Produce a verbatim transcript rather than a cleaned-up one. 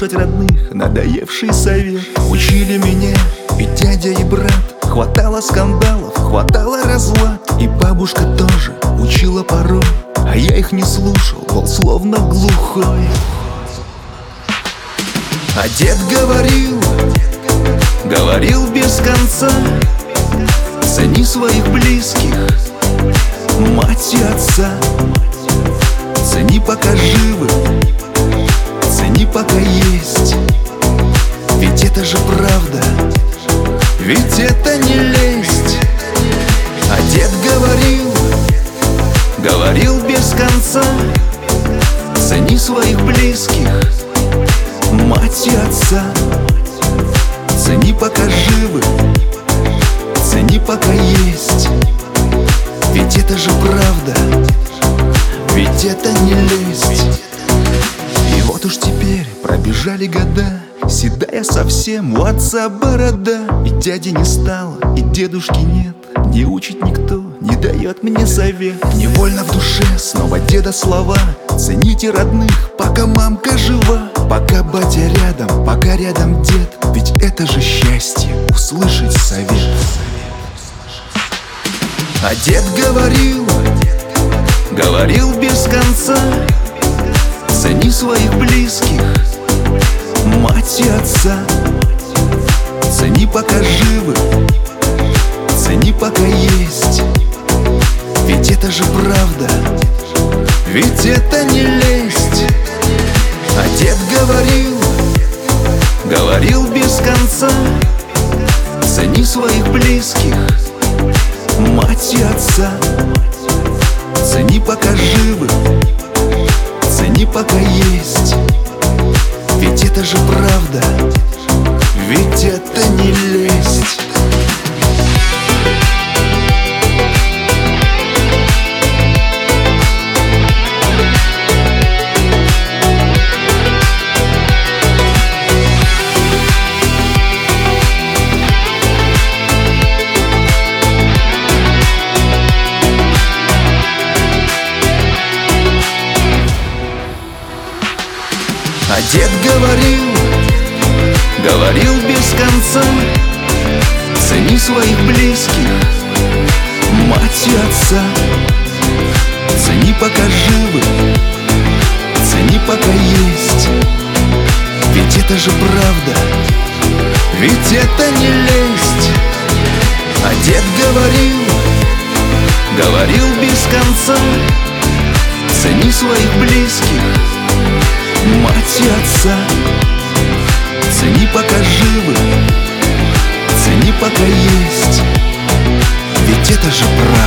слушать родных надоевший совет. Учили меня и дядя, и брат. Хватало скандалов, хватало разлад. И бабушка тоже учила порой, а я их не слушал, был словно глухой. А дед говорил, говорил без конца: цени своих близких, мать и отца. Цени, пока живы, цени, пока есть. Ведь это же правда, ведь это не лесть. А дед говорил, говорил без конца: цени своих близких, мать и отца. Цени, пока живы, цени, пока есть. Ведь это же правда, ведь это не лесть. И вот уж теперь пробежали года, седая совсем у отца борода. И дяди не стало, и дедушки нет, не учит никто, не дает мне совет. Невольно в душе снова деда слова: цените родных, пока мамка жива, пока батя рядом, пока рядом дед. Ведь это же счастье — услышать совет. А дед говорил, говорил без конца: цени своих близких, мать и отца. Цени, пока живы, цени, пока есть. Ведь это же правда, ведь это не лесть. А дед говорил, говорил без конца: цени своих близких, мать и отца. Цени, пока живы, цени, пока есть. Ведь это же правда, ведь это не лесть. А дед говорил, говорил без конца: цени своих близких, мать и отца. Цени, пока живы, цени, пока есть. Ведь это же правда, ведь это не лесть. А дед говорил, говорил без конца: цени своих близких, мать и отца. Цени, пока живы, цени, пока есть. Ведь это же правда.